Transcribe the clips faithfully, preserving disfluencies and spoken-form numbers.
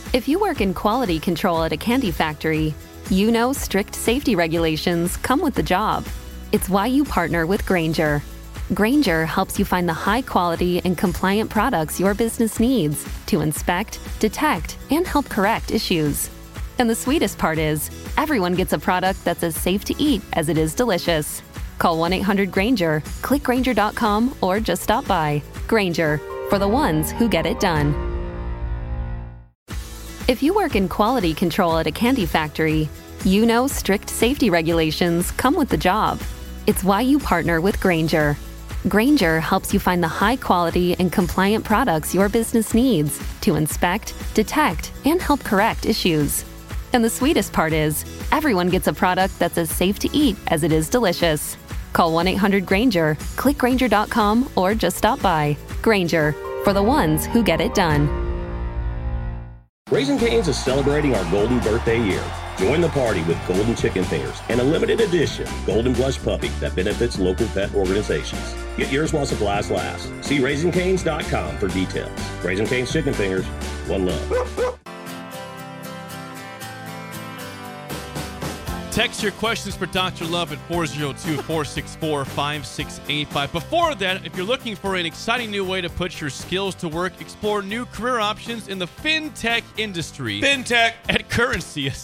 If you work in quality control at a candy factory, you know strict safety regulations come with the job. It's why you partner with Grainger. Grainger helps you find the high-quality and compliant products your business needs to inspect, detect, and help correct issues. And the sweetest part is, everyone gets a product that's as safe to eat as it is delicious. Call one eight hundred Grainger, click Grainger dot com, or just stop by. Grainger, for the ones who get it done. If you work in quality control at a candy factory, you know strict safety regulations come with the job. It's why you partner with Grainger. Grainger helps you find the high-quality and compliant products your business needs to inspect, detect, and help correct issues. And the sweetest part is, everyone gets a product that's as safe to eat as it is delicious. Call one eight hundred Grainger, click Grainger dot com, or just stop by. Grainger, for the ones who get it done. Raising Cane's is celebrating our golden birthday year. Join the party with Golden Chicken Fingers and a limited edition Golden Blush Puppy that benefits local pet organizations. Get yours while supplies last. See Raising Canes dot com for details. Raising Cane's Chicken Fingers, one love. Text your questions for Doctor Love at four oh two, four six four, five six eight five. Before that, if you're looking for an exciting new way to put your skills to work, explore new career options in the fintech industry. Fintech! At Currency, a,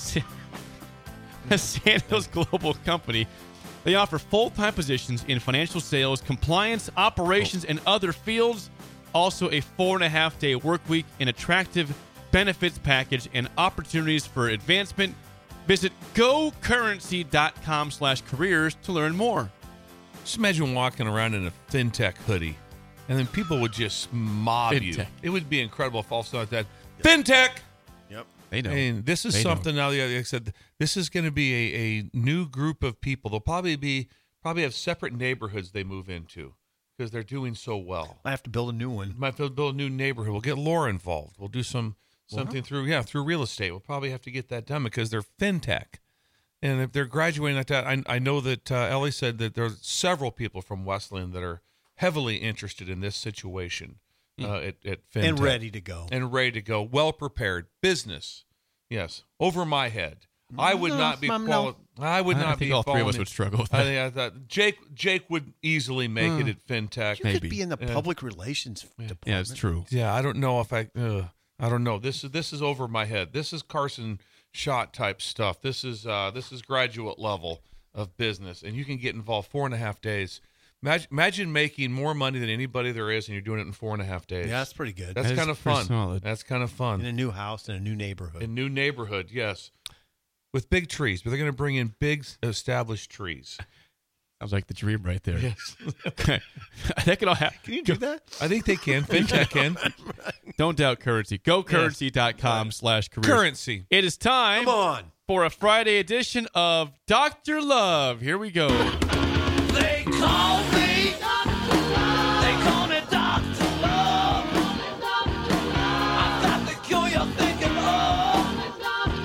a Sandhills global company. They offer full-time positions in financial sales, compliance, operations, and other fields. Also a four-and-a-half-day work week, an attractive benefits package, and opportunities for advancement. Visit gocurrency.com slash careers to learn more. Just imagine walking around in a fintech hoodie, and then people would just mob Fintech. you. It would be incredible if all of a sudden like that. Fintech! Yep. They know. And this is They something know. now, like I said, this is going to be a, a new group of people. They'll probably be probably have separate neighborhoods they move into because they're doing so well. I have to build a new one. Might build build a new neighborhood. We'll get Laura involved. We'll do some something through yeah through real estate. We'll probably have to get that done because they're fintech, and if they're graduating like that, I, I know that uh, Ellie said that there's several people from Westland that are heavily interested in this situation uh, at, at fintech And ready to go. and ready to go, well prepared business. Yes, over my head. I would No, not be Mom, quali- I would I not think be all three of falling us in- would struggle with I that. think I thought Jake Jake would easily make it at fintech. You Maybe. could be in the Yeah. public relations department. Yeah, it's true. Yeah, I don't know if I. Uh, I don't know. This is this is over my head. This is Carson Schott type stuff. This is uh, this is graduate level of business, and you can get involved four and a half days. Imagine, imagine making more money than anybody there is, and you're doing it in four and a half days. Yeah, that's pretty good. That's That is kind of pretty fun. solid. That's kind of in fun. a new house in a new neighborhood. A new neighborhood, yes, with big trees, but they're going to bring in big established trees. Sounds like the dream right there. Yes, Okay. That could all happen. Can you do that? I think they can. Fintech can. Don't doubt Currency. GoCurrency.com slash careers. Currency. It is time Come on. for a Friday edition of Doctor Love. Here we go. They call me, they call me Doctor Love. I've got the cure you're thinking of.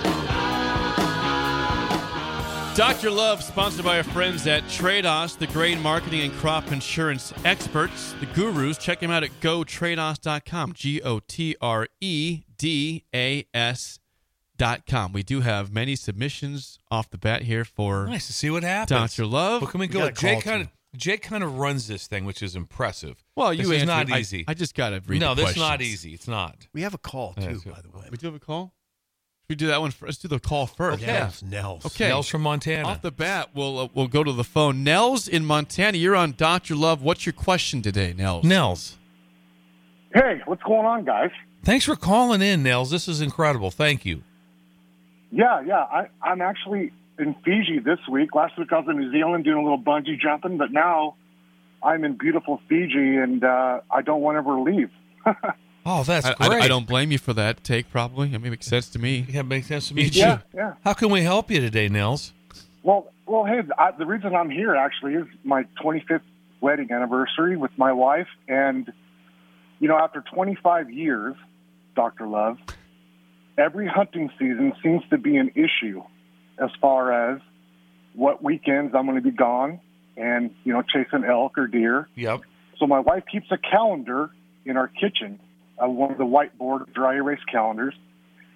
Doctor Love, sponsored by our friends at Trados, the grain marketing and crop insurance experts, the gurus. Check them out at go trados dot com, G O T R E D A S dot com. We do have many submissions off the bat here for Nice to see what happens. Doctor Love. Well, can we We go? got a Jake call, kind of Jake kind of runs this thing, which is impressive. Well, you this is answered. not I- easy. I, just got to read no, the this is not questions. easy. It's not. We have a call, Yeah, too, it's good. by the way. We do have a call? Should we do that one first? Let's do the call first. Okay. Nels. Nels. Okay. Nels from Montana. Off the bat, we'll uh, we'll go to the phone. Nels in Montana, you're on Doctor Love. What's your question today, Nels? Nels, Hey, what's going on, guys? thanks for calling in, Nels. This is incredible. Thank you. Yeah, yeah. I, I'm actually in Fiji this week. Last week I was in New Zealand doing a little bungee jumping, but now I'm in beautiful Fiji, and uh, I don't want to ever leave. Oh, that's I, great. I, I don't blame you for that take, probably. I mean, it makes sense to me. Yeah, it makes sense to me. Yeah, too. yeah. How can we help you today, Nels? Well, well, hey, I, the reason I'm here actually is my twenty-fifth wedding anniversary with my wife, and you know, after twenty-five years, Doctor Love, every hunting season seems to be an issue as far as what weekends I'm going to be gone and, you know, chasing elk or deer. Yep. So my wife keeps a calendar in our kitchen, uh, one of the whiteboard dry erase calendars,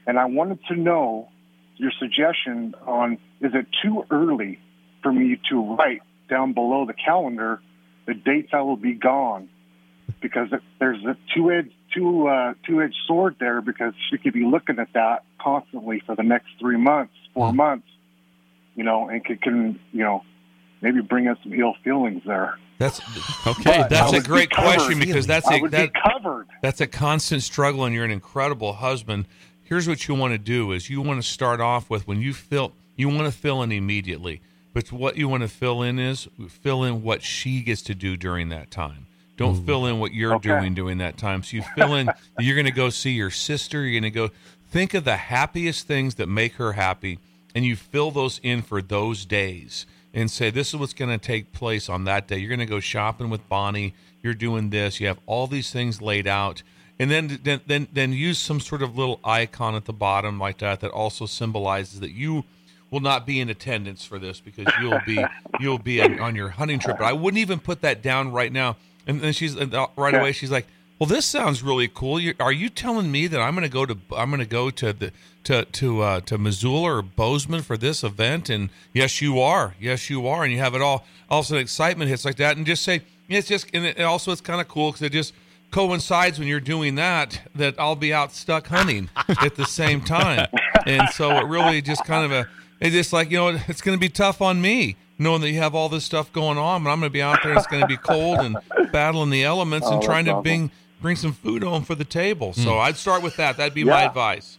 And I wanted to know your suggestion on, is it too early for me to write down below the calendar the dates I will be gone? Because there's a two-edged, two, uh, two-edged sword there, because she could be looking at that constantly for the next three months, four mm. months, you know, and can, can, you know, maybe bring us some ill feelings there. That's okay. But that's a great be question because that's I a would that, be covered. That's a constant struggle, and you're an incredible husband. Here's what you want to do: is you want to start off with when you fill, you want to fill in immediately, but what you want to fill in is fill in what she gets to do during that time. Don't Ooh. fill in what you're okay. doing during that time. So you fill in. You're going to go see your sister. You're going to go think of the happiest things that make her happy, and you fill those in for those days. And say, this is what's going to take place on that day. You're going to go shopping with Bonnie. You're doing this. You have all these things laid out. And then, then then then use some sort of little icon at the bottom like that that also symbolizes that you will not be in attendance for this because you'll be you'll be on your hunting trip. But I wouldn't even put that down right now. And then she's right away, she's like, well, this sounds really cool. You're, are you telling me that I'm going to go to I'm going to go to the to to uh, to Missoula or Bozeman for this event? And yes, you are. Yes, you are. And you have it all. Also, excitement hits like that, and just say it's just. And it also, it's kind of cool because it just coincides when you're doing that that I'll be out stuck hunting at the same time, and so it really just kind of a. It's just like, you know, it's going to be tough on me knowing that you have all this stuff going on, but I'm going to be out there. It's going to be cold and battling the elements oh, and trying to awesome. bring. Bring some food home for the table. So mm. I'd start with that. That'd be yeah. my advice.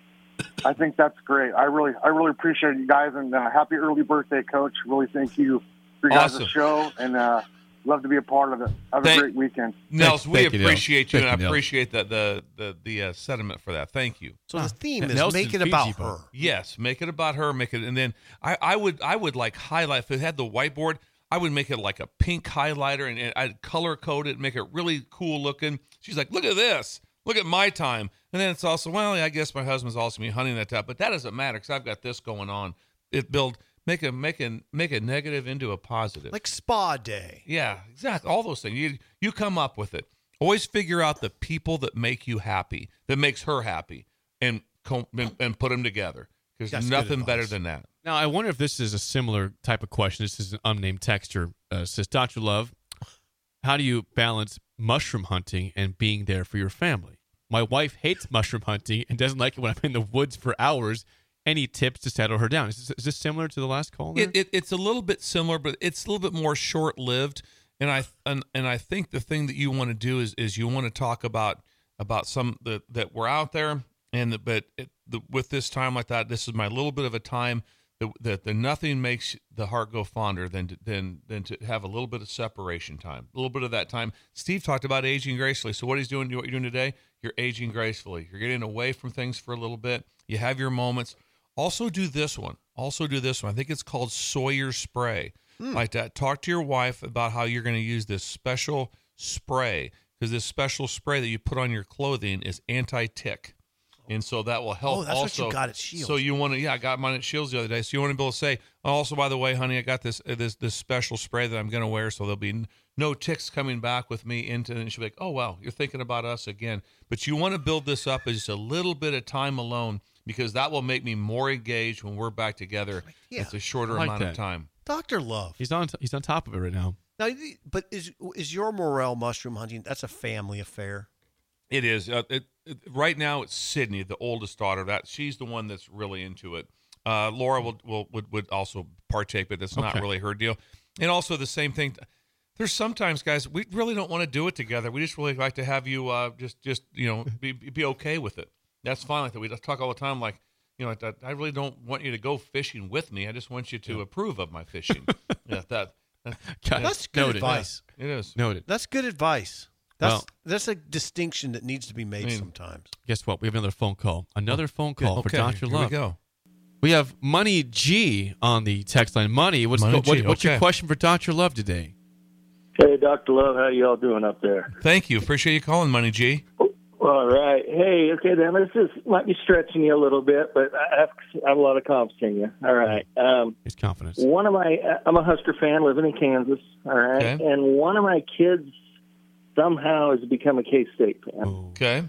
I think that's great. I really, I really appreciate you guys, and uh, happy early birthday, Coach. Really thank you for your awesome. guys' show, and uh, love to be a part of it. Have thank, a great weekend. Nels, we you, appreciate you, Nels. and I you, appreciate the the the, the uh, sentiment for that. Thank you. So the theme is Nelson's make it Fiji about boat. her. Yes, make it about her. Make it, and then I, I would I would like highlight if it had the whiteboard. I would make it like a pink highlighter, and I'd color code it, make it really cool looking. She's like, look at this. Look at my time. And then it's also, well, I guess my husband's also me hunting that time, but that doesn't matter because I've got this going on. It build make a make a make a negative into a positive. Like spa day. Yeah, exactly. All those things. You you come up with it. Always figure out the people that make you happy, that makes her happy, and and, and put them together. Because there's nothing better than that. Now, I wonder if this is a similar type of question. This is an unnamed texter. Uh, says, Doctor Love, how do you balance mushroom hunting and being there for your family? My wife hates mushroom hunting and doesn't like it when I'm in the woods for hours. Any tips to settle her down? Is this, is this similar to the last call? It, it, it's a little bit similar, but it's a little bit more short-lived. And I and, and I think the thing that you want to do is is you want to talk about about some that that we're out there, and the, but it, the, with this time like that, this is my little bit of a time. That, that, that nothing makes the heart go fonder than to, than than to have a little bit of separation time, a little bit of that time. Steve talked about aging gracefully. So what he's doing, what you're doing today, you're aging gracefully. You're getting away from things for a little bit. You have your moments. Also do this one. Also do this one. I think it's called Sawyer spray. Mm. Like that. Talk to your wife about how you're going to use this special spray, because this special spray that you put on your clothing is anti-tick. And so that will help. Oh, that's also. what you got at Shields. So you want to, yeah, I got mine at Shields the other day. So you want to be able to say, oh, also, by the way, honey, I got this uh, this this special spray that I'm going to wear, so there'll be n- no ticks coming back with me into. And she'll be like, oh, wow, you're thinking about us again. But you want to build this up as just a little bit of time alone, because that will make me more engaged when we're back together. Yeah, it's a shorter like amount that. of time. Doctor Love. He's on. He's on top of it right now. Now, but is is your morel mushroom hunting? That's a family affair. It is. Uh, it, it, right now, it's Sydney, the oldest daughter. That she's the one that's really into it. Uh, Laura will, will would would also partake, but that's not Okay. really her deal. And also the same thing. There's sometimes, guys, we really don't want to do it together. We just really like to have you uh, just just you know be be okay with it. That's fine like that. We just talk all the time like, you know, I, I really don't want you to go fishing with me. I just want you to yeah. approve of my fishing. yeah, that, that God, that's good noted. advice. Yeah, it is. Noted. That's good advice. That's Well- that's a distinction that needs to be made I mean, sometimes. Guess what? We have another phone call. Another phone call for Okay, Doctor here Love. we go. We have Money G on the text line. Money, what's Money what, G, what's your okay. question for Doctor Love today? Hey, Doctor Love, how y'all doing up there? Thank you. Appreciate you calling, Money G. All right. Hey, okay, then this is might be stretching you a little bit, but I have, I have a lot of confidence in you. All right. Um, His confidence. one of my, I'm a Husker fan living in Kansas. All right, Okay. and one of my kids somehow has become a K-State fan. Ooh. Okay.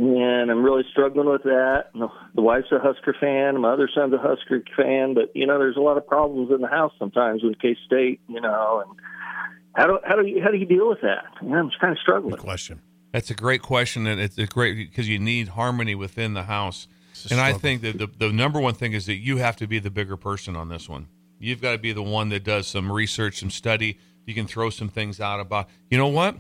and I'm really struggling with that. The wife's a Husker fan. My other son's a Husker fan. But, you know, there's a lot of problems in the house sometimes with K-State, you know. And how do, how do, you, how do you deal with that? You know, I'm just kind of struggling. Good question. That's a great question, and it's a great because you need harmony within the house. And I think that the, the number one thing is that you have to be the bigger person on this one. You've got to be the one that does some research, some study. You can throw some things out about, you know what?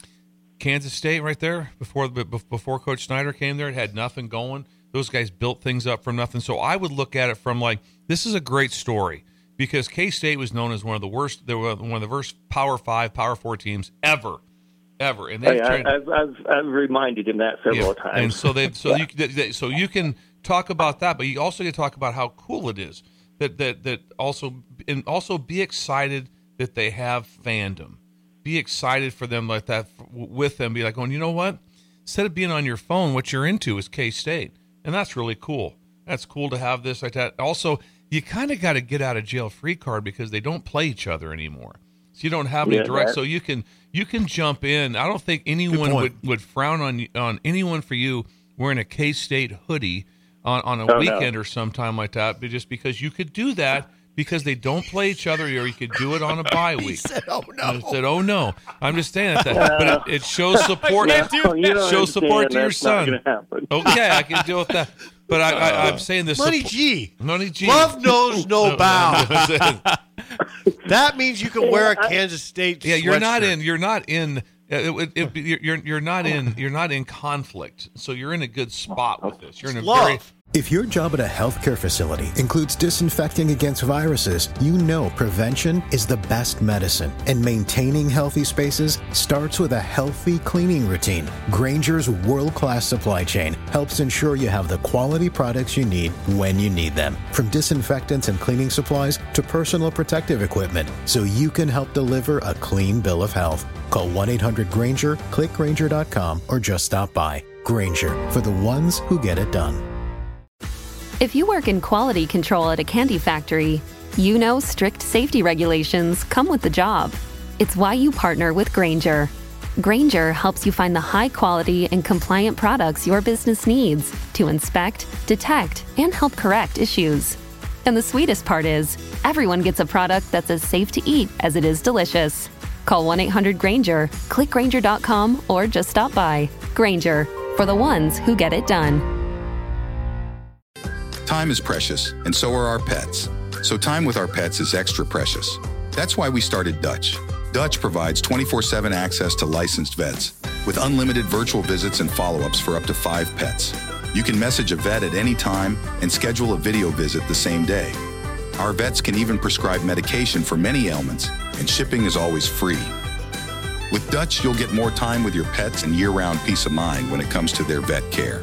Kansas State right there, before before Coach Snyder came there, it had nothing going. Those guys built things up from nothing. So I would look at it from like, this is a great story because K-State was known as one of the worst, they were one of the worst Power Five, Power Four teams ever. Ever, and hey, I, I've, I've I've reminded him that several yeah. times. And so they, so yeah. you, they, so you can talk about that, but you also get to talk about how cool it is that that that also and also be excited that they have fandom. Be excited for them like that with them. Be like, going, you know what? Instead of being on your phone, what you're into is K-State, and that's really cool. That's cool to have this like that. Also, you kind of got to get out of jail free card because they don't play each other anymore. So you don't have any yeah, direct. That. So you can you can jump in. I don't think anyone would, would frown on on anyone for you wearing a K-State hoodie on, on a oh, weekend no. or sometime like that, but just because you could do that because they don't play each other, or you could do it on a bye week. He said, "Oh no!" I said, "Oh no!" I'm just saying that, but it, it shows support. No, you don't shows support to your that's not son. gonna happen. Okay, I can deal with that. But I, I, I'm saying this. Money suppo- G. Money G. Love knows no bounds. yeah, That means you can wear a Kansas State. you're not sweatshirt. in. You're not in. It, it, it, you're you're not in. You're not in conflict. So you're in a good spot with this. You're in a Love. very. If your job at a healthcare facility includes disinfecting against viruses, you know prevention is the best medicine. And maintaining healthy spaces starts with a healthy cleaning routine. Grainger's world-class supply chain helps ensure you have the quality products you need when you need them. From disinfectants and cleaning supplies to personal protective equipment, so you can help deliver a clean bill of health. Call one eight hundred Grainger, click Grainger dot com, or just stop by. Grainger, for the ones who get it done. If you work in quality control at a candy factory, you know strict safety regulations come with the job. It's why you partner with Grainger. Grainger helps you find the high quality and compliant products your business needs to inspect, detect, and help correct issues. And the sweetest part is, everyone gets a product that's as safe to eat as it is delicious. Call one eight hundred Grainger, click Grainger dot com, or just stop by. Grainger, for the ones who get it done. Time is precious, and so are our pets. So time with our pets is extra precious. That's why we started Dutch. Dutch provides twenty-four seven access to licensed vets with unlimited virtual visits and follow-ups for up to five pets. You can message a vet at any time and schedule a video visit the same day. Our vets can even prescribe medication for many ailments, and shipping is always free. With Dutch, you'll get more time with your pets and year-round peace of mind when it comes to their vet care.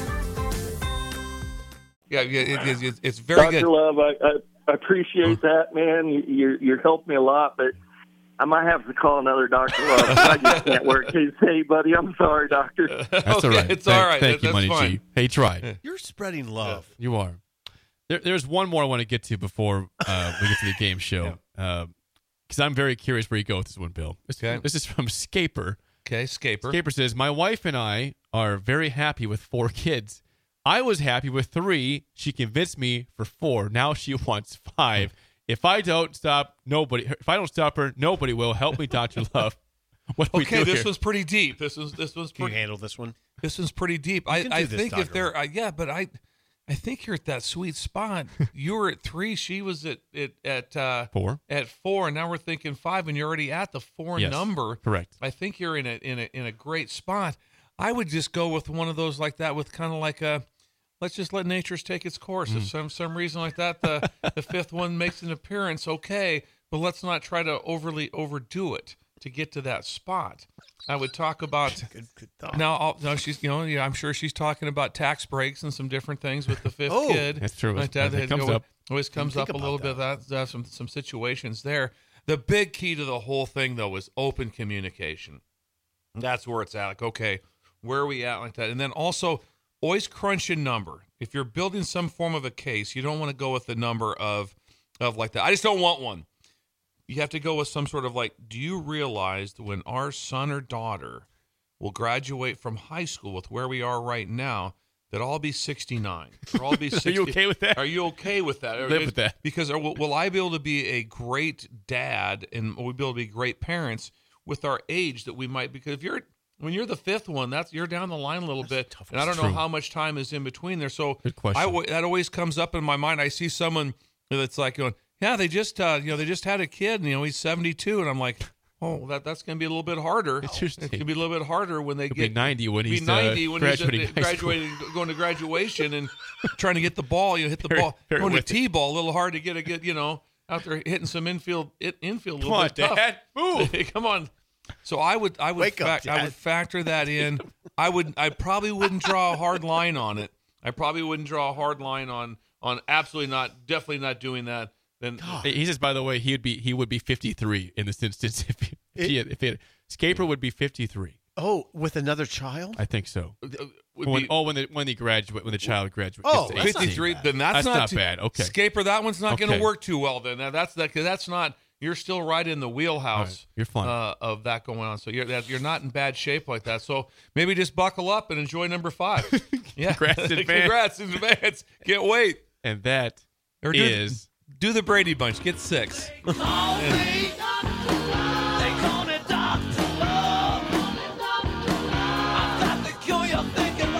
Yeah, yeah, it, it, it's very Doctor good. Love, I, I, I appreciate that, man. You, you're, you're helped me a lot, but I might have to call another Doctor Love. I just can't work K-State, buddy. I'm sorry, Doctor. That's Okay, all right. it's Thank- all right. Thank That- you, that's Money fine. G. Hey, tried. You're spreading love. You are. There, there's one more I want to get to before uh, we get to the game show. Because I'm very curious where you go with this one, Bill. This, Okay. this is from Scaper. Okay, Scaper. Scaper says, my wife and I are very happy with four kids. I was happy with three. She convinced me for four. Now she wants five. If I don't stop, nobody. If I don't stop her, nobody will. Help me, Doctor Love. What do we Okay, do this here? was pretty deep. This was this was Can you pretty, handle this one? this was pretty deep. I, can I do this, think if Doctor they're uh, yeah, but I I think you're at that sweet spot. You were at three. She was at at at uh, Four. At four, and now we're thinking five, and you're already at the four Yes, number. correct. I think you're in a in a in a great spot. I would just go with one of those like that, with kind of like a. Let's just let nature take its course. Mm. If some some reason like that, the the fifth one makes an appearance, okay, but let's not try to overly overdo it to get to that spot. I would talk about Good, good thought. now. I'll, no, she's you know, yeah, I'm sure she's talking about tax breaks and some different things with the fifth Oh, kid. that's true. Like that, That It comes go- up. Always comes Didn't up a think little about bit of that. Uh, some some situations there. The big key to the whole thing though is open communication. That's where it's at. Like, okay, where are we at like that? And then also always crunch a number. If you're building some form of a case, you don't want to go with the number of of like that. I just don't want one. You have to go with some sort of like, do you realize that when our son or daughter will graduate from high school with where we are right now, that I'll be sixty-nine. Or I'll be sixty. Are you okay with that? Are you okay with that? Live with that. Because will, will I be able to be a great dad and will we be able to be great parents with our age that we might? Because if you're when you're the fifth one, that's you're down the line a little bit, and I don't know how much time is in between there. So Good question. I, that always comes up in my mind. I see someone that's like going, "Yeah, they just uh, you know they just had a kid, and you know he's seventy-two," and I'm like, "Oh, that that's going to be a little bit harder. It's going to be a little bit harder when they He'll get be ninety when he's be ninety uh, when graduating he's high school. graduating, going to graduation, and trying to get the ball. You know, hit the Very- ball, very going to with it. t-ball, a little hard to get a good, you know, out there hitting some infield it, infield. A Come little on, bit tough. Dad. Move. Come on." So I would, I would, Wake up, fac- I Dad. would factor that in. I would, I probably wouldn't draw a hard line on it. I probably wouldn't draw a hard line on, on absolutely not, definitely not doing that. Then He says, by the way, he would be he would be fifty-three in this instance if he, if he had, if he had, Scaper would be fifty-three. Oh, with another child? I think so. uh, would When, be oh, when the when the graduate when the child graduates. Oh, gets to that's not eighteen. fifty-three. Then that's, That's not, not too- bad. Okay. Scaper, that one's not going Okay. to work too well. Then Now, that's that because that's not. You're still right in the wheelhouse. All right. You're fine. uh, of that going on. So you're that you're not in bad shape like that. So maybe just buckle up and enjoy number five. Yeah, Congrats in advance. Congrats in advance. Can't wait. And that Or do, is do the Brady Bunch. Get six. Call me. They call me Doctor Love. I've got the cure you're thinking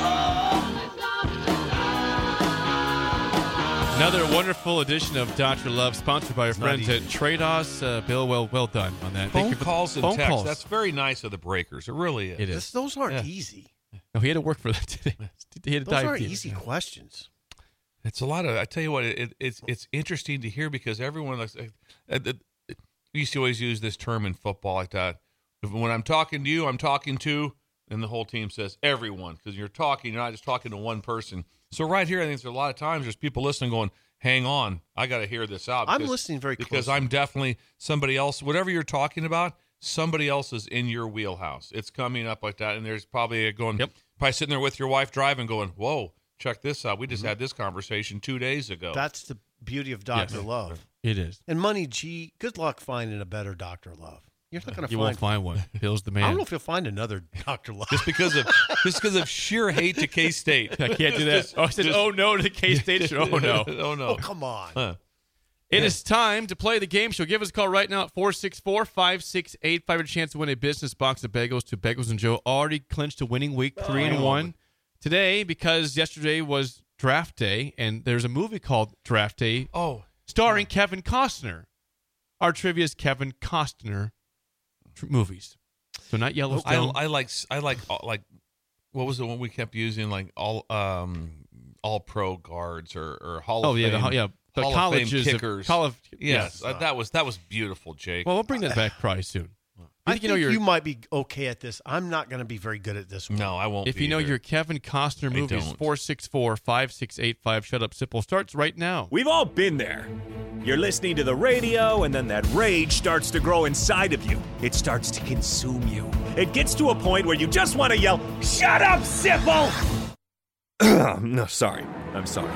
of. another wonderful edition of Doctor Love, sponsored by our friends at Trados. Uh, Bill, well well done on that. Thank Phone you for the calls and phone texts. calls. That's very nice of the Breakers. It really is. It This, is. those aren't Yeah. easy. No, he had to work for that today. He had to Those dive aren't deep. easy questions. It's a lot of. I tell you what, it, it's it's interesting to hear because everyone. Likes, uh, uh, we used to always use this term in football like that. If, when I'm talking to you, I'm talking to, and the whole team says everyone because you're talking. You're not just talking to one person. So right here, I think there's a lot of times there's people listening going, "Hang on, I got to hear this out." I'm because- listening very because closely. I'm definitely somebody else. Whatever you're talking about, somebody else is in your wheelhouse. It's coming up like that, and there's probably a going. Yep. Probably sitting there with your wife driving, going, "Whoa, check this out. We just had this conversation two days ago." That's the beauty of Doctor Yes. Love. It is. And Money G, good luck finding a better Doctor Love. You're not going to You find. won't find one. Bill's the I don't man. know if you'll find another Doctor Love. just because of just because of sheer hate to K State. I can't do that. Just- oh, I said, just- oh no to the K-State show. Oh no. oh no. Oh, come on. Huh. It is time to play the game show. Give us a call right now at four six four, five six eight five. A chance to win a business box of bagels to Bagels and Joe. Already clinched a winning week, three and one. Today, because yesterday was draft day, and there's a movie called Draft Day Oh, starring Kevin Costner. Our trivia is Kevin Costner tr- movies. So not I, Yellowstone. I like I like uh, like what was the one we kept using like all um all pro guards or or Hall oh of yeah, Fame. the, yeah. The Hall of Fame colleges, of- kickers. Call of, Yes, uh, that was that was beautiful, Jake. Well, we'll bring that back probably soon. I think think you know you, your- might be okay at this. I'm not going to be very good at this one. no, I won't. If be you know either. your Kevin Costner I movies, don't. four six four, five six eight five. Shut Up Simple starts right now. We've all been there. You're listening to the radio, and then that rage starts to grow inside of you. It starts to consume you. It gets to a point where you just want to yell, "Shut up, Sipple!" No, sorry. I'm sorry.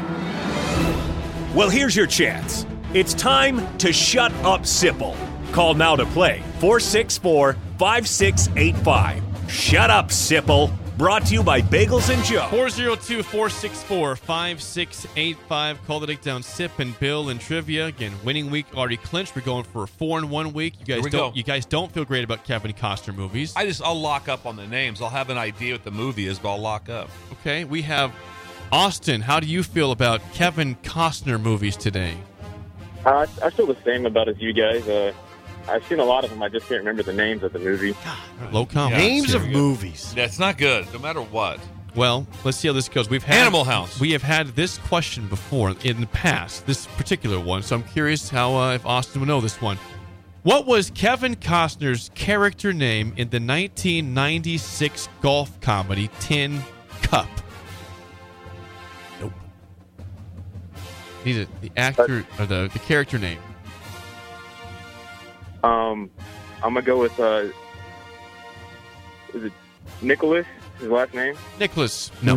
Well, here's your chance. It's time to shut up, Sipple. Call now to play four six four, five six eight five. Shut up, Sipple. Brought to you by Bagels and Joe. four oh two, four six four, five six eight five. Call the takedown Sip and Bill and trivia. Again, winning week already clinched. We're going for a four and one week. You guys Here we don't go. you guys don't feel great about Kevin Costner movies. I just I'll lock up on the names. I'll have an idea what the movie is, but I'll lock up. Okay, we have Austin. How do you feel about Kevin Costner movies today? Uh, I feel the same about as you guys. Uh, I've seen a lot of them. I just can't remember the names of the movie. Low comment. Names Here of we go. movies. That's not good, no matter what. Well, let's see how this goes. We've had Animal House. We have had this question before in the past, this particular one. So I'm curious how uh, if Austin would know this one. What was Kevin Costner's character name in the nineteen ninety-six golf comedy Tin Cup? Nope. Need a, the actor or the, the character name. Um, I'm gonna go with uh, is it Nicholas? His last name? Nicholas. No.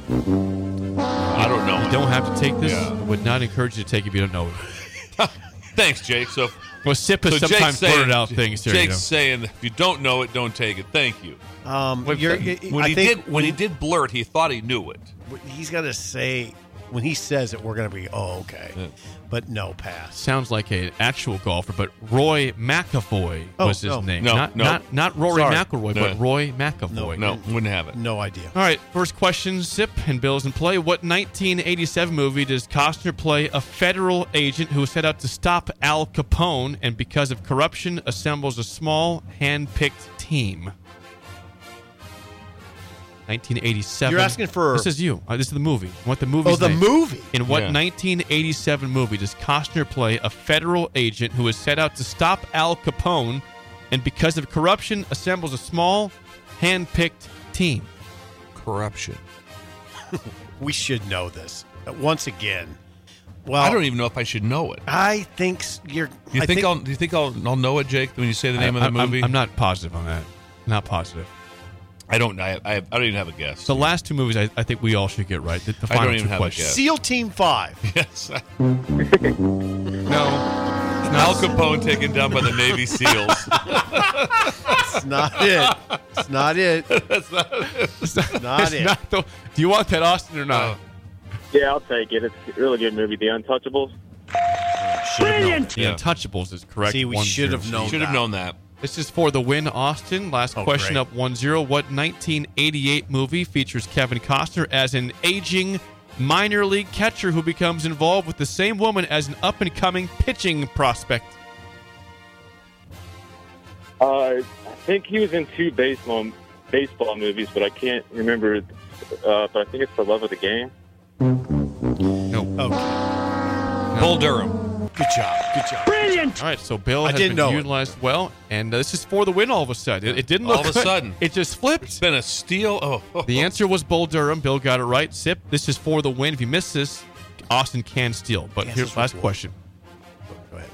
I don't know. You don't have to take this. Yeah. I would not encourage you to take it if you don't know it. Thanks, Jake. So Well, Sip has So Jake's sometimes saying- blurted out things here. Jake's you know. saying, if you don't know it, don't take it. Thank you. Um, When, you're, when I he think did when he did blurt, he thought he knew it. he's got to say when he says it, we're going to be oh okay, Yeah. but no pass. Sounds like an actual golfer, but Roy McAvoy Oh, was his no. name. No, not, no. not not Rory Sorry. McIlroy, No. but Roy McAvoy. No, wouldn't have it. No idea. All right, first question, Sip and Bill's in play. What nineteen eighty-seven movie does Costner play a federal agent who set out to stop Al Capone and because of corruption assembles a small, hand-picked team? nineteen eighty-seven. You're asking for- This is you. Uh, this is the movie. What the movie? Oh, the movie. In what Yeah. nineteen eighty-seven movie does Costner play a federal agent who is set out to stop Al Capone and because of corruption assembles a small, hand-picked team? Corruption. We should know this. Uh, Once again, well, I don't even know if I should know it. I think s- you're. Do you I think, I'll? Do you think I'll? I'll know it, Jake, when you say the name I, of the I'm- movie? I'm not positive on that. Not positive. I don't. I. I, I don't even have a guess. The last two movies, I, I think we all should get right. The, the I don't final even two have a questions. guess. SEAL Team Five. Yes. No, Al Capone taken down by the Navy SEALs. It's not it. It's not it. That's not. It's not it's it. not the, do you want that, Austin, or not? Yeah, I'll take it. It's a really good movie, The Untouchables. Brilliant. The Yeah. Untouchables is correct. See, we one should zero. have known. Should have that. known that. This is for the win, Austin. Last Oh, question great. up one zero. What nineteen eighty-eight movie features Kevin Costner as an aging minor league catcher who becomes involved with the same woman as an up-and-coming pitching prospect? Uh, I think he was in two baseball baseball movies, but I can't remember. Uh, but I think it's The Love of the Game. No. Okay. Bull Durham. Good job. Good job. Brilliant. All right, so Bill I has didn't been know it. utilized well, and uh, this is for the win all of a sudden. It, it didn't All look of a good. sudden. It just It's flipped. been a steal. Oh, oh, The oh. answer was Bull Durham. Bill got it right. Sip, this is for the win. If you miss this, Austin can steal. But Yes, here's this last was- question. Go ahead.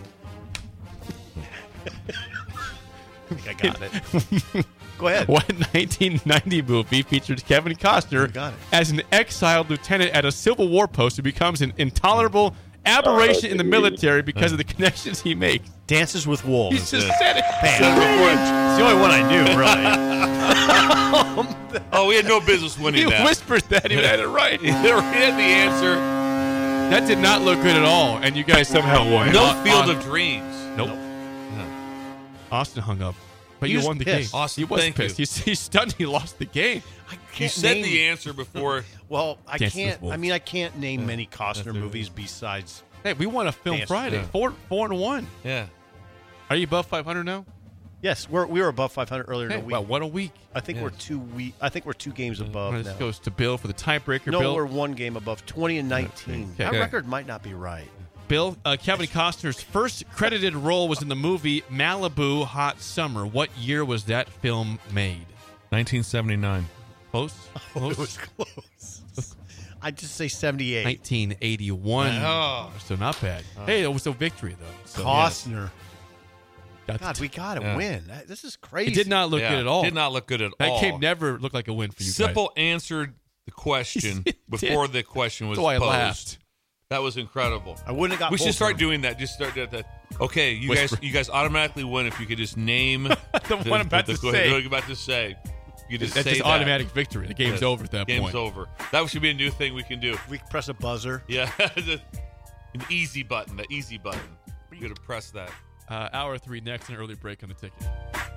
I think I got it. Go ahead. What nineteen ninety movie features Kevin Costner You got it. as an exiled lieutenant at a Civil War post who becomes an intolerable aberration in the military because of the connections he makes? Dances with He Wolves. just it. said it. Man, it's the only one I knew, really. Oh, we had no business winning He that. whispered that. He had it right. He had the answer. That did not look good at all, and you guys somehow won. No On- Field on- of Dreams. Nope. Austin hung up. But He you was won the pissed. game. Austin, he was thank pissed. you. He's, he's stunned he lost the game. I You can't said name- the answer before. Well, I Dances with can't. I Wolves. mean, I can't name many Costner That's movies besides. Hey, we won a film Dance- Friday. yeah. Four, four and one. Yeah. Are you above five hundred now? Yes, we're we were above five hundred earlier Hey, in the week. well, what a week. I think we're Yes. two week. I think we're two games above This now. goes to Bill for the tiebreaker. No, Bill, we're one game above. Twenty and nineteen. Okay. That Okay. record might not be right. Bill uh, Kevin Costner's first credited role was in the movie Malibu Hot Summer. What year was that film made? nineteen seventy-nine. Close? Close? It was close. I'd just say seventy-eight. nineteen eighty-one. Oh. So not bad. Hey, it was a victory, though. So, Costner. yes. God, we got to Yeah. win. That- This is crazy. It did not look Yeah, good at all. Did not look good at that all. game never looked like a win for you Simple guys. answered the question It before did. the question was That's why I posed. laughed. That was incredible. I wouldn't have got. We both should start of them. doing that. Just start that. that. Okay, you Whisper. guys, you guys automatically win if you could just name The one I'm about to the, say. What I'm about to say. You just That's say just that. automatic victory. The game's Yes. over at that Game's point. over. That should be a new thing we can do. We can press a buzzer. Yeah, an easy button. The easy button. You're gonna press that. Uh, hour three next, an early break on the ticket.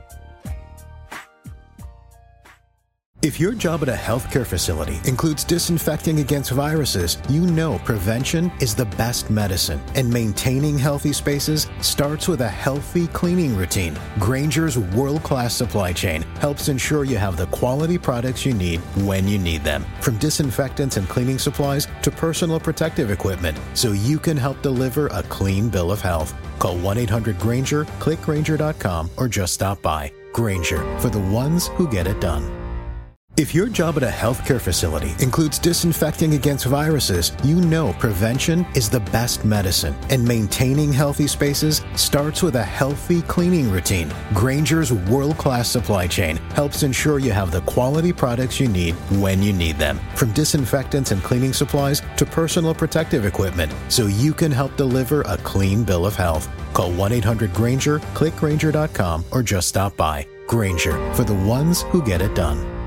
If your job at a healthcare facility includes disinfecting against viruses, you know prevention is the best medicine, and maintaining healthy spaces starts with a healthy cleaning routine. Grainger's world-class supply chain helps ensure you have the quality products you need when you need them, from disinfectants and cleaning supplies to personal protective equipment, so you can help deliver a clean bill of health. Call one eight hundred Grainger, click Grainger dot com, or just stop by. Grainger, for the ones who get it done. If your job at a healthcare facility includes disinfecting against viruses, you know prevention is the best medicine, and maintaining healthy spaces starts with a healthy cleaning routine. Grainger's world-class supply chain helps ensure you have the quality products you need when you need them, from disinfectants and cleaning supplies to personal protective equipment, so you can help deliver a clean bill of health. Call one eight hundred Granger, click Granger dot com, or just stop by. Granger, for the ones who get it done.